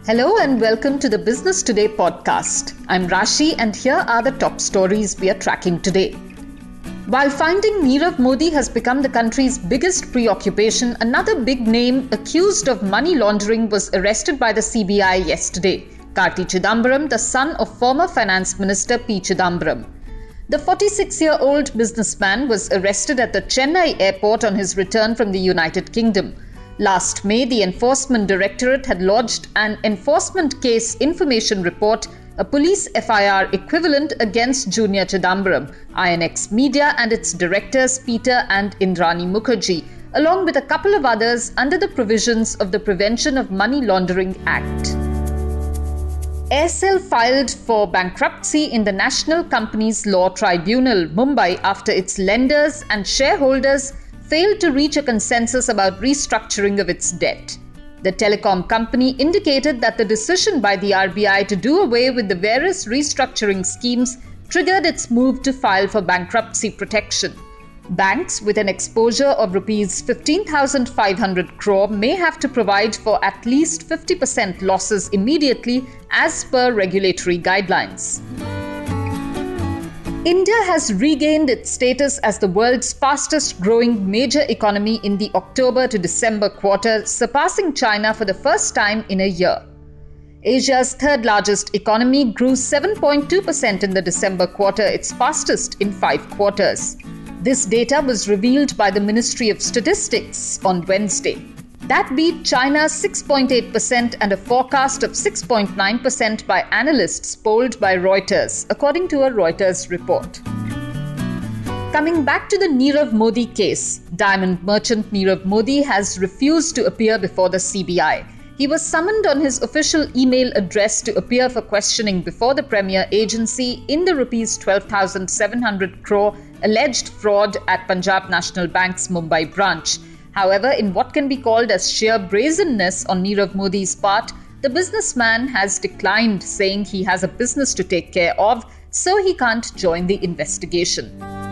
Hello and welcome to the Business Today podcast. I'm Rashi and here are the top stories we are tracking today. While finding Nirav Modi has become the country's biggest preoccupation, another big name accused of money laundering was arrested by the CBI yesterday, Karti Chidambaram, the son of former Finance Minister P. Chidambaram. The 46-year-old businessman was arrested at the Chennai airport on his return from the United Kingdom. Last May, the Enforcement Directorate had lodged an Enforcement Case Information Report, a police FIR equivalent against Junior Chidambaram, INX Media and its directors Peter and Indrani Mukherjee, along with a couple of others under the provisions of the Prevention of Money Laundering Act. Aircel filed for bankruptcy in the National Companies Law Tribunal, Mumbai, after its lenders and shareholders failed to reach a consensus about restructuring of its debt. The telecom company indicated that the decision by the RBI to do away with the various restructuring schemes triggered its move to file for bankruptcy protection. Banks with an exposure of Rs 15,500 crore may have to provide for at least 50% losses immediately as per regulatory guidelines. India has regained its status as the world's fastest growing major economy in the October to December quarter, surpassing China for the first time in a year. Asia's third largest economy grew 7.2% in the December quarter, its fastest in 5 quarters. This data was revealed by the Ministry of Statistics on Wednesday. That beat China's 6.8% and a forecast of 6.9% by analysts polled by Reuters, according to a Reuters report. Coming back to the Nirav Modi case, diamond merchant Nirav Modi has refused to appear before the CBI. He was summoned on his official email address to appear for questioning before the Premier Agency in the Rs 12,700 crore alleged fraud at Punjab National Bank's Mumbai branch. However, in what can be called as sheer brazenness on Nirav Modi's part, the businessman has declined, saying he has a business to take care of, so he can't join the investigation.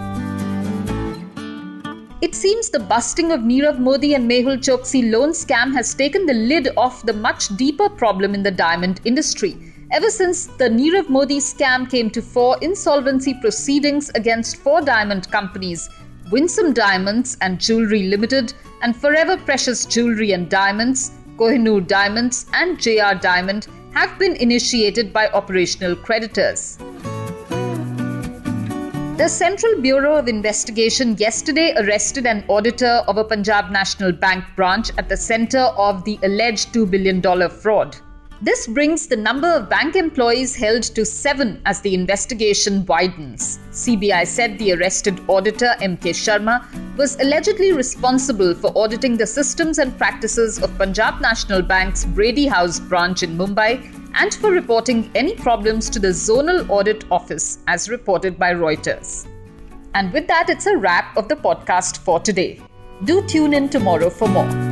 It seems the busting of Nirav Modi and Mehul Choksi loan scam has taken the lid off the much deeper problem in the diamond industry. Ever since the Nirav Modi scam came to fore, insolvency proceedings against 4 diamond companies, Winsome Diamonds and Jewellery Limited, and Forever Precious Jewellery and Diamonds, Kohinoor Diamonds and JR Diamond have been initiated by operational creditors. The Central Bureau of Investigation yesterday arrested an auditor of a Punjab National Bank branch at the centre of the alleged $2 billion fraud. This brings the number of bank employees held to 7 as the investigation widens. CBI said the arrested auditor, M.K. Sharma, was allegedly responsible for auditing the systems and practices of Punjab National Bank's Brady House branch in Mumbai and for reporting any problems to the Zonal Audit Office, as reported by Reuters. And with that, it's a wrap of the podcast for today. Do tune in tomorrow for more.